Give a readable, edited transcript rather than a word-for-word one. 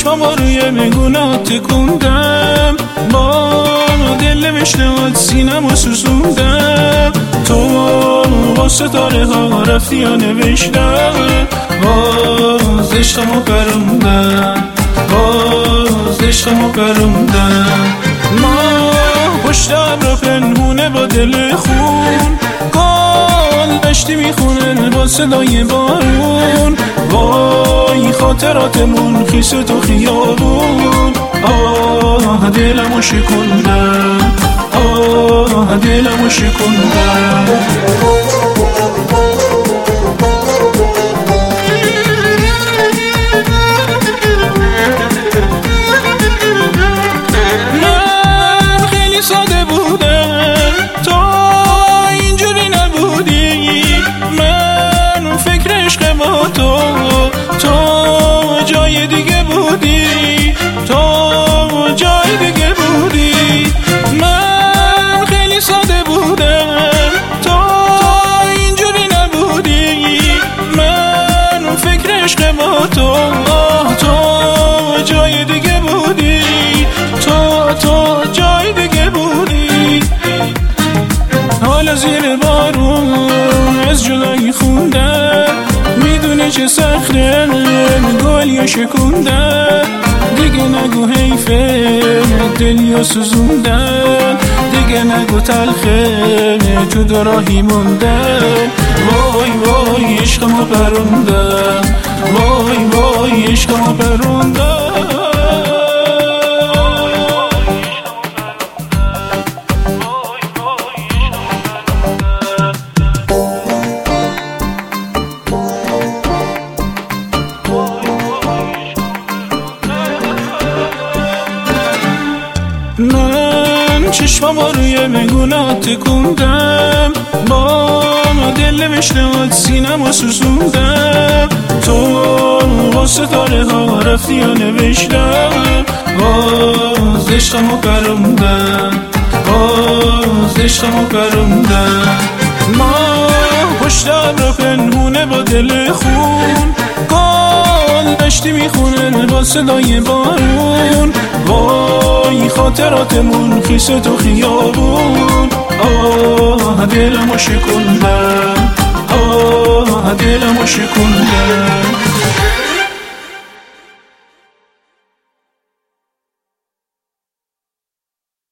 چشمامو روی میگونا تکوندم، با دل مشنهات سینمو سوزوندم. تو با ستاره ها رفتی یا نوشتم، باز عشقمو پروندم، باز عشقمو پروندم. ما پشت ابرا پنهونه با دل خون، گل دشتی میخونه با صدای بارون. وای خاطراتمون خیس تو خیابون، آه دلمو شکوندم، آه دلمو شکوندم. ساده بودم تو اینجوری نبودی، من فکر عشق با تو جای دیگه بودی، تو جای دیگه بودی. من خیلی ساده بودم تو اینجوری نبودی، من فکر عشق با تو جای دیگه بودی، تو جای دیگه بودی. حالا زیر بارون از جدایی خوندم، میدونی چه سخته گلی شکوندم. دیگه نگو حیفه دلی سوزوندم، دیگه نگو تلخه تو دراهی موندم. وای وای عشقمو پروندم، وای وای عشقمو پروندم. من چشمامو روی میگونا تکوندم، با دل مشنهات سینمو سوزوندم. تو با ستاره ها رفتی یا نوشتم، باز عشقمو پروندم، باز عشقمو پروندم. ما پشت ابرا پنهونه با دل خون، گل دشتی میخونه با صدای بارون. وای خاطراتمون خیس تو خیابون، آه دلمو شکوندم، آه دلمو شکوندم.